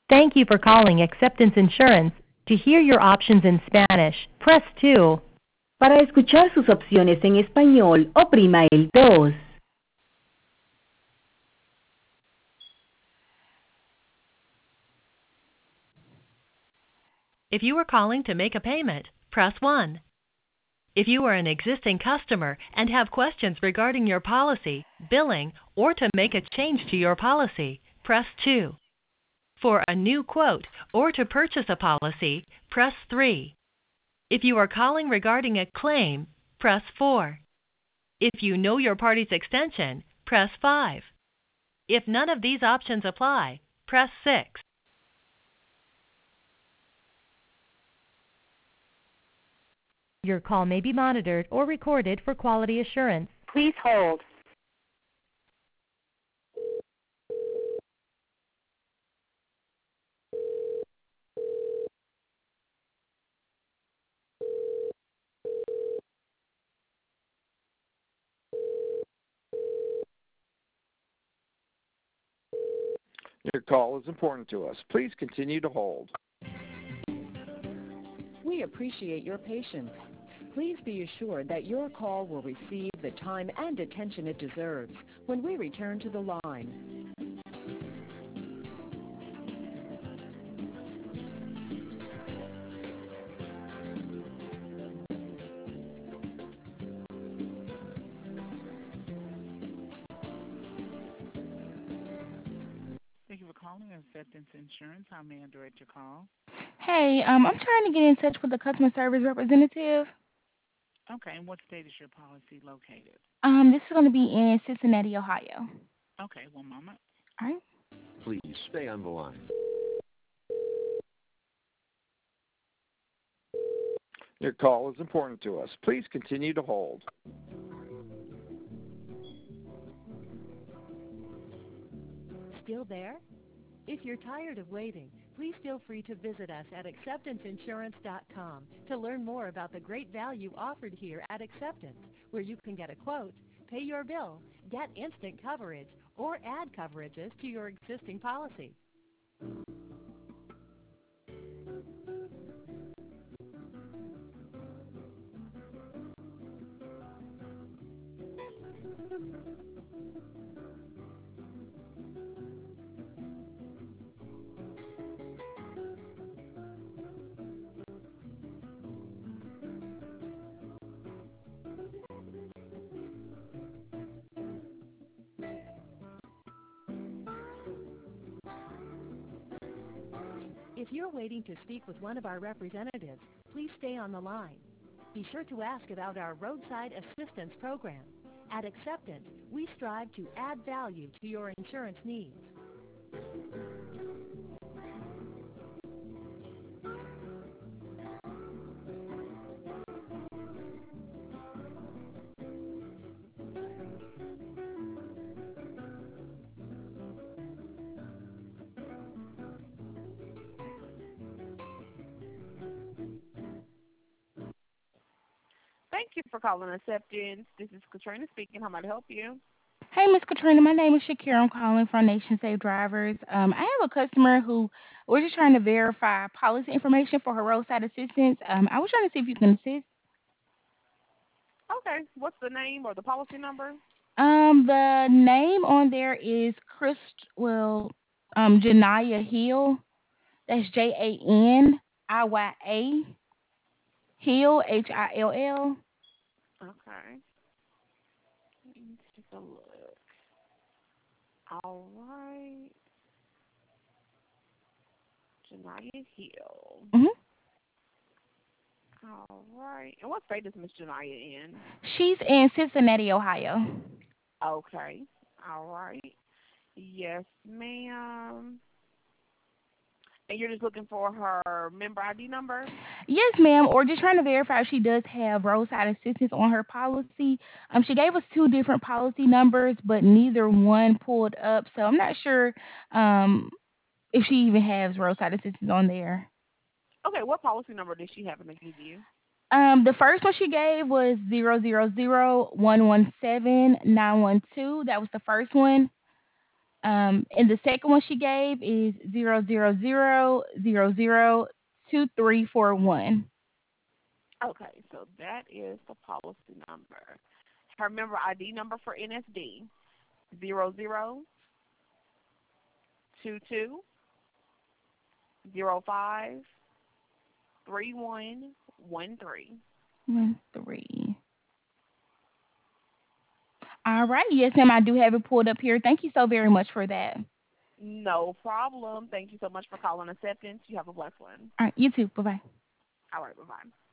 Thank you for calling Acceptance Insurance. To hear your options in Spanish, press 2. Para escuchar sus opciones en español, oprima el 2. If you are calling to make a payment, press 1. If you are an existing customer and have questions regarding your policy, billing, or to make a change to your policy, press 2. For a new quote or to purchase a policy, press 3. If you are calling regarding a claim, press 4. If you know your party's extension, press 5. If none of these options apply, press 6. Your call may be monitored or recorded for quality assurance. Please hold. Your call is important to us. Please continue to hold. We appreciate your patience. Please be assured that your call will receive the time and attention it deserves when we return to the line. Thank you for calling Acceptance Insurance. How may I direct your call? Hey, I'm trying to get in touch with the customer service representative. Okay, and what state is your policy located? This is going to be in Cincinnati, Ohio. Okay, one moment. All right. Please stay on the line. Your call is important to us. Please continue to hold. Still there? If you're tired of waiting, please feel free to visit us at acceptanceinsurance.com to learn more about the great value offered here at Acceptance, where you can get a quote, pay your bill, get instant coverage, or add coverages to your existing policy. If you're waiting to speak with one of our representatives, please stay on the line. Be sure to ask about our roadside assistance program. At Acceptance, we strive to add value to your insurance needs. Thank you for calling Acceptance. This is Katrina speaking. How may I help you? Hey, Miss Katrina, my name is Shakira. I'm calling from Nation Safe Drivers. I have a customer who we're just trying to verify policy information for her roadside assistance. I was trying to see if you can assist. Okay. What's the name or the policy number? The name on there is Janaya Hill. That's JANIYA Hill HILL. Okay. Let's take a look. All right. Janaya Hill. Mhm. All right. And what state is Miss Janaya in? She's in Cincinnati, Ohio. Okay. All right. Yes, ma'am. And you're just looking for her member ID number? Yes, ma'am. Or just trying to verify if she does have roadside assistance on her policy. She gave us two different policy numbers, but neither one pulled up. So I'm not sure if she even has roadside assistance on there. Okay, what policy number did she happen to give you? The first one she gave was 000117912. That was the first one. And the second one she gave is 000002341. Okay, so that is the policy number. Her member ID number for NSD, 0022053113. 13. All right. Yes, ma'am. I do have it pulled up here. Thank you so very much for that. No problem. Thank you so much for calling Acceptance. You have a blessed one. All right. You too. Bye bye. All right, bye-bye.